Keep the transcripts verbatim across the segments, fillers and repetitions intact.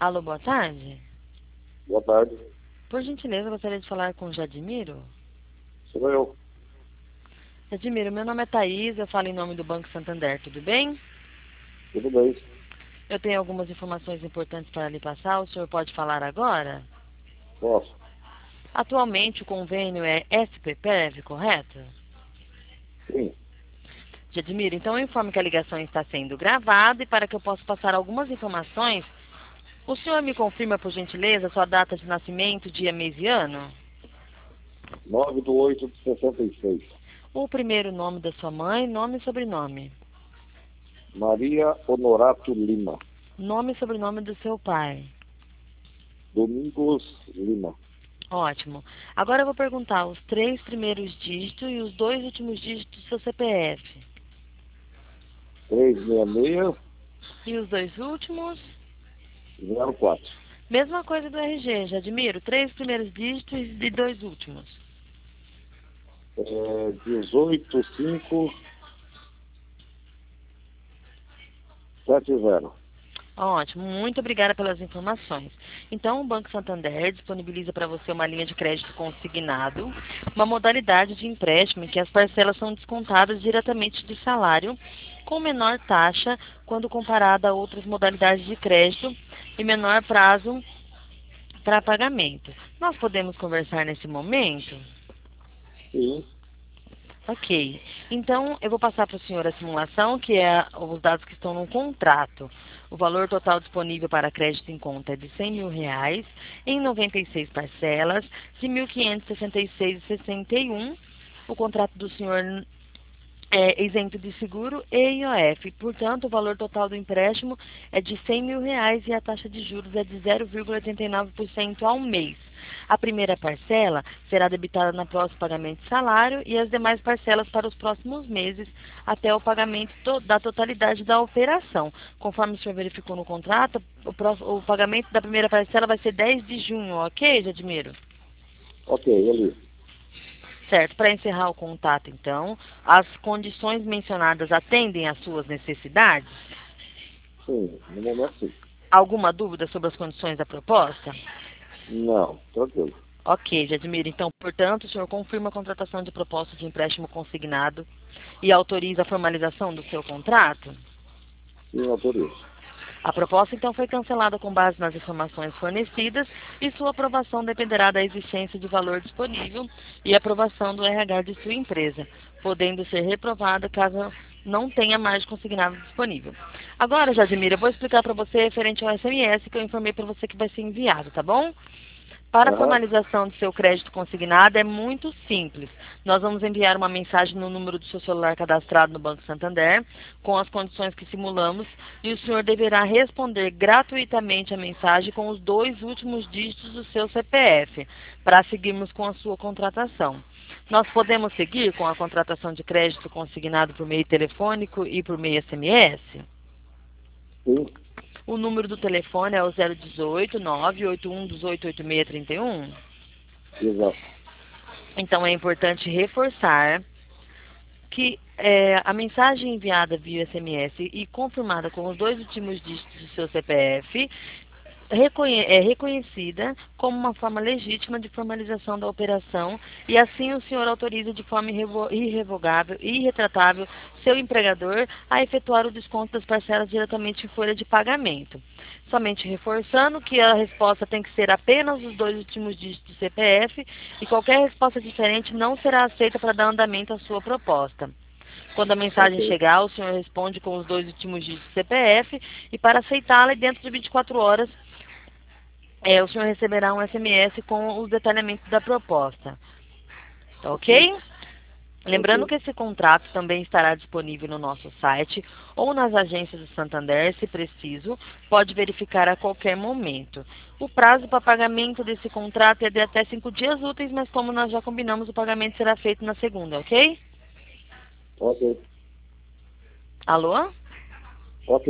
Alô, boa tarde. Boa tarde. Por gentileza, eu gostaria de falar com o Jadimiro. Sou eu. Jadimiro, meu nome é Thaís, eu falo em nome do Banco Santander, tudo bem? Tudo bem? Eu tenho algumas informações importantes para lhe passar, o senhor pode falar agora? Posso? Atualmente o convênio é S P P E V, correto? Sim. Jadimiro, então eu informo que a ligação está sendo gravada e para que eu possa passar algumas informações, o senhor me confirma, por gentileza, sua data de nascimento, dia, mês e ano? nove do oito de sessenta e seis. O primeiro nome da sua mãe, nome e sobrenome. Maria Honorato Lima. Nome e sobrenome do seu pai. Domingos Lima. Ótimo. Agora eu vou perguntar os três primeiros dígitos e os dois últimos dígitos do seu C P F. trezentos e sessenta e seis, E os dois últimos? zero quatro. Mesma coisa do R G, já admiro. Três primeiros dígitos e dois últimos. É, dezoito cinco sete zero. Ótimo, muito obrigada pelas informações. Então, o Banco Santander disponibiliza para você uma linha de crédito consignado, uma modalidade de empréstimo em que as parcelas são descontadas diretamente do salário, com menor taxa quando comparada a outras modalidades de crédito e menor prazo para pagamento. Nós podemos conversar nesse momento? Sim. Ok. Então, eu vou passar para o senhor a simulação, que é os dados que estão no contrato. O valor total disponível para crédito em conta é de cem mil reais, em noventa e seis parcelas, de mil quinhentos e sessenta e seis reais e sessenta e um. O contrato do senhor é isento de seguro e I O F. Portanto, o valor total do empréstimo é de cem mil reais e a taxa de juros é de zero vírgula oitenta e nove por cento ao mês. A primeira parcela será debitada no próximo pagamento de salário e as demais parcelas para os próximos meses até o pagamento to da totalidade da operação. Conforme o senhor verificou no contrato, o, próximo, o pagamento da primeira parcela vai ser dez de junho, ok, Jadmiro? Ok, ali. Certo, para encerrar o contato, então, as condições mencionadas atendem às suas necessidades? Sim, no momento sim. Alguma dúvida sobre as condições da proposta? Não, tranquilo. Ok, Jadmiro. Então, portanto, o senhor confirma a contratação de proposta de empréstimo consignado e autoriza a formalização do seu contrato? Sim, autorizo. A proposta, então, foi cancelada com base nas informações fornecidas e sua aprovação dependerá da existência de valor disponível e aprovação do R H de sua empresa, podendo ser reprovada caso não tenha margem consignada disponível. Agora, Jadmira, eu vou explicar para você referente ao S M S que eu informei para você que vai ser enviado, tá bom? Para a Aham. formalização do seu crédito consignado é muito simples. Nós vamos enviar uma mensagem no número do seu celular cadastrado no Banco Santander, com as condições que simulamos, e o senhor deverá responder gratuitamente a mensagem com os dois últimos dígitos do seu C P F, para seguirmos com a sua contratação. Nós podemos seguir com a contratação de crédito consignado por meio telefônico e por meio S M S? Sim. O número do telefone é o zero dezoito, nove oito um, dezoito, oitenta e seis, trinta e um. Exato. Então, é importante reforçar que é, a mensagem enviada via S M S e confirmada com os dois últimos dígitos do seu C P F reconhe é reconhecida como uma forma legítima de formalização da operação e assim o senhor autoriza de forma irrevo irrevogável e irretratável seu empregador a efetuar o desconto das parcelas diretamente em folha de pagamento. Somente reforçando que a resposta tem que ser apenas os dois últimos dígitos do C P F e qualquer resposta diferente não será aceita para dar andamento à sua proposta. Quando a mensagem Ok. chegar, o senhor responde com os dois últimos dígitos do C P F e para aceitá-la, dentro de vinte e quatro horas, é, o senhor receberá um S M S com os detalhamentos da proposta. Tá Ok. ok? Lembrando Ok. que esse contrato também estará disponível no nosso site ou nas agências do Santander, se preciso, pode verificar a qualquer momento. O prazo para pagamento desse contrato é de até cinco dias úteis, mas como nós já combinamos, o pagamento será feito na segunda, ok? Ok. Alô? Ok.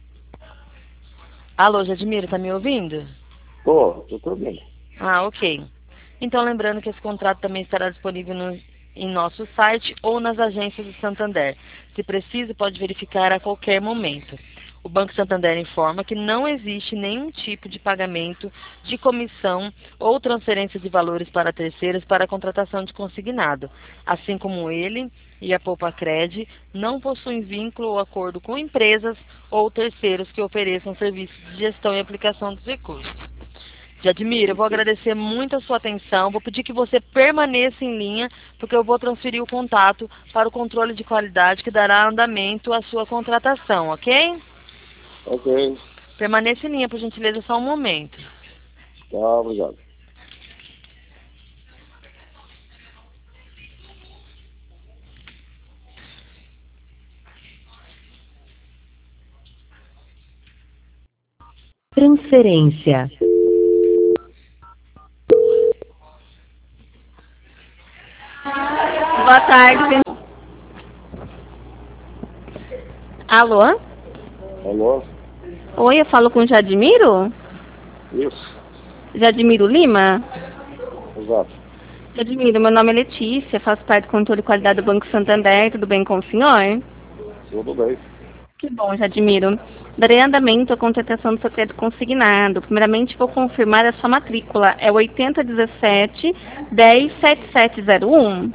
Alô, Jadmiro, tá me ouvindo? Tô, tô tudo. Ah, ok. Então, lembrando que esse contrato também estará disponível no, em nosso site ou nas agências do Santander. Se preciso, pode verificar a qualquer momento. O Banco Santander informa que não existe nenhum tipo de pagamento de comissão ou transferência de valores para terceiros para a contratação de consignado, assim como ele e a Poupacred não possuem vínculo ou acordo com empresas ou terceiros que ofereçam serviços de gestão e aplicação dos recursos. Jadmir, eu vou agradecer muito a sua atenção, vou pedir que você permaneça em linha, porque eu vou transferir o contato para o controle de qualidade que dará andamento à sua contratação, ok? Ok. Permaneça em linha, por gentileza, só um momento. Tá, obrigado. Transferência. Boa tarde. Alô? Alô? Oi, eu falo com o Jadmiro? Isso, Jadmiro Lima? exato. Jadmiro, meu nome é Letícia, faço parte do controle de qualidade do Banco Santander, tudo bem com o senhor? Tudo bem. Que bom, Jadmiro. Darei andamento à contratação do seu crédito consignado. Primeiramente, vou confirmar a sua matrícula. É oitenta um sete, um zero, sete sete zero um.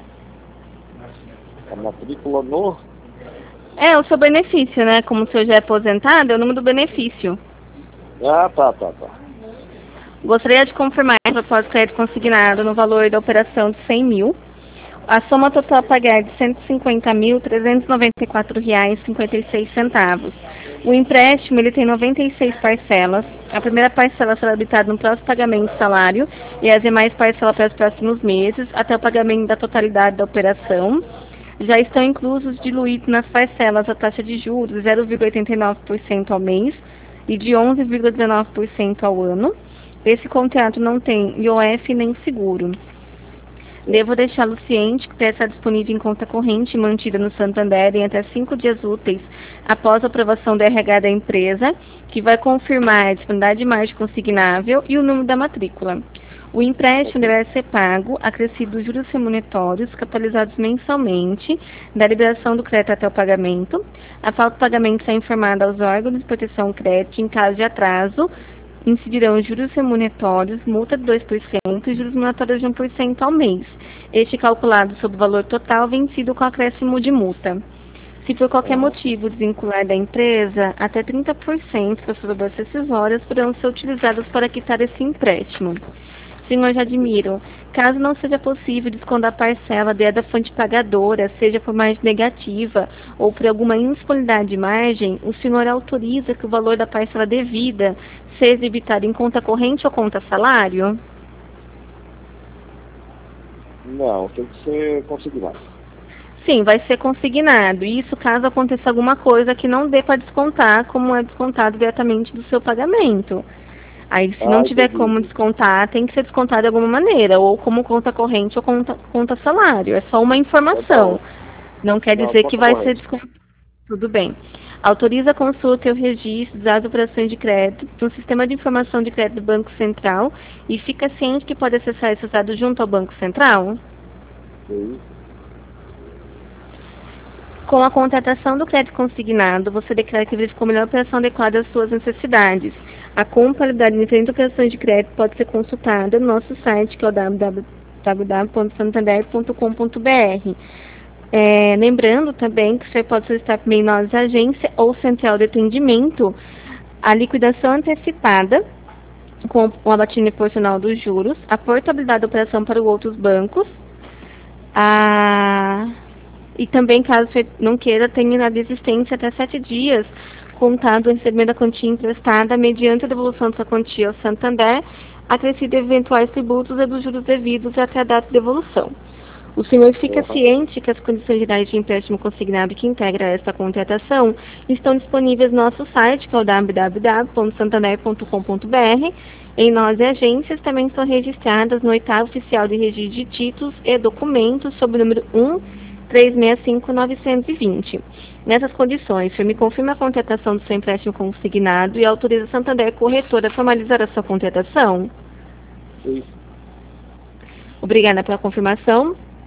A matrícula no... É, o seu benefício, né? Como o senhor já é aposentado, é o número do benefício. Ah, tá, tá, tá. Gostaria de confirmar o propósito de crédito consignado no valor da operação de cem mil. A soma total a pagar é de cento e cinquenta mil, trezentos e noventa e quatro reais e cinquenta e seis centavos. O empréstimo ele tem noventa e seis parcelas. A primeira parcela será habitada no próximo pagamento de salário e as demais parcelas para os próximos meses, até o pagamento da totalidade da operação. Já estão inclusos diluídos nas parcelas a taxa de juros de zero vírgula oitenta e nove por cento ao mês e de onze vírgula dezenove por cento ao ano. Esse contrato não tem I O F nem seguro. Devo deixá-lo ciente que deve estar disponível em conta corrente mantida no Santander em até cinco dias úteis após a aprovação do R H da empresa, que vai confirmar a disponibilidade de margem consignável e o número da matrícula. O empréstimo deverá ser pago, acrescido dos juros remuneratórios, capitalizados mensalmente, da liberação do crédito até o pagamento. A falta de pagamento será informada aos órgãos de proteção ao crédito em caso de atraso. Incidirão juros remuneratórios, multa de dois por cento e juros remuneratórios de um por cento ao mês. Este calculado sobre o valor total vencido com acréscimo de multa. Se por qualquer motivo desvincular da empresa, até trinta por cento das suas rescisórias poderão ser utilizadas para quitar esse empréstimo. Senhor Jadmiro, caso não seja possível descontar a parcela da fonte pagadora, seja por margem negativa ou por alguma indisponibilidade de margem, o senhor autoriza que o valor da parcela devida seja debitado em conta corrente ou conta salário? Não, tem que ser consignado. Sim, vai ser consignado. Isso caso aconteça alguma coisa que não dê para descontar, como é descontado diretamente do seu pagamento. Aí, se Ah, não tiver entendi. como descontar, tem que ser descontado de alguma maneira, ou como conta corrente ou conta, conta salário. É só uma informação. Não quer Não, dizer que conta vai corrente. ser descontado. Tudo bem. Autoriza a consulta e o registro das operações de crédito no Sistema de Informação de Crédito do Banco Central e fica ciente que pode acessar esses dados junto ao Banco Central? Sim. Com a contratação do crédito consignado, você declara que verificou a melhor operação adequada às suas necessidades. A compatibilidade de diferentes operações de crédito pode ser consultada no nosso site, que é o w w w ponto santander ponto com ponto b r. É, lembrando também que você pode solicitar por meio de nossa agência ou central de atendimento a liquidação antecipada com o abatimento proporcional dos juros, a portabilidade da operação para outros bancos, a... e também, caso você não queira, tenha na desistência até sete dias contado o recebimento da quantia emprestada mediante a devolução dessa quantia ao Santander, acrescido eventuais tributos e dos juros devidos até a data de devolução. O senhor fica Uhum. ciente que as condições gerais de empréstimo consignado que integra esta contratação estão disponíveis no nosso site, que é o w w w ponto santander ponto com ponto b r. Em nós e agências também estão registradas no oitavo oficial de registro de títulos e documentos sob o número um três seis cinco nove dois zero. Nessas condições, o senhor me confirma a contratação do seu empréstimo consignado e autoriza a Santander Corretora a formalizar a sua contratação? Sim. Obrigada pela confirmação.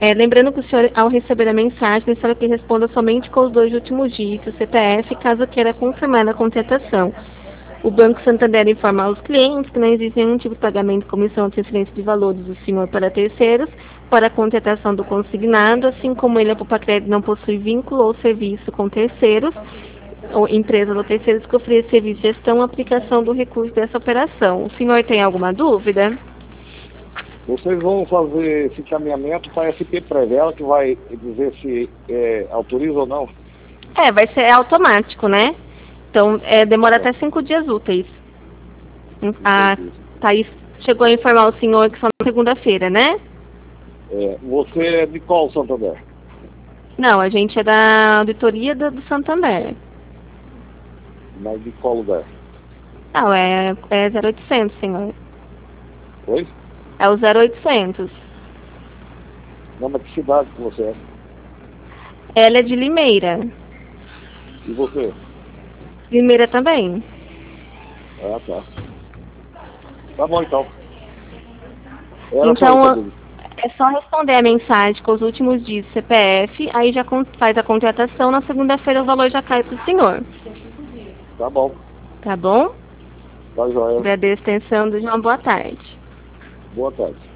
É, lembrando que o senhor, ao receber a mensagem, necessário que responda somente com os dois últimos dígitos, C P F, caso queira confirmar a contratação. O Banco Santander informa aos clientes que não existe nenhum tipo de pagamento, comissão ou transferência de valores do senhor para terceiros, para a contratação do consignado, assim como ele, a Popacred, não possui vínculo ou serviço com terceiros, ou empresas ou terceiros que oferecem serviço de gestão ou aplicação do recurso dessa operação. O senhor tem alguma dúvida? Vocês vão fazer esse encaminhamento para a S P Prev, ela que vai dizer se é, autoriza ou não? É, vai ser automático, né? Então, é, demora até cinco dias úteis. A Thaís chegou a informar o senhor que só na segunda-feira, né? É, você é de qual Santander? Não, a gente é da auditoria do, do Santander. Mas de qual lugar? Não, é, é zero oitocentos, senhor. Oi? É o zero oitocentos. Não, mas que cidade que você é? Ela é de Limeira. E você? Limeira também. Ah, tá. Tá bom, então. Era Então, só é só responder a mensagem com os últimos dias do C P F, aí já faz a contratação, na segunda-feira o valor já cai para o senhor. Tá bom. Tá bom? Tá joia. Agradeço a atenção, desejo uma boa tarde. Boa tarde.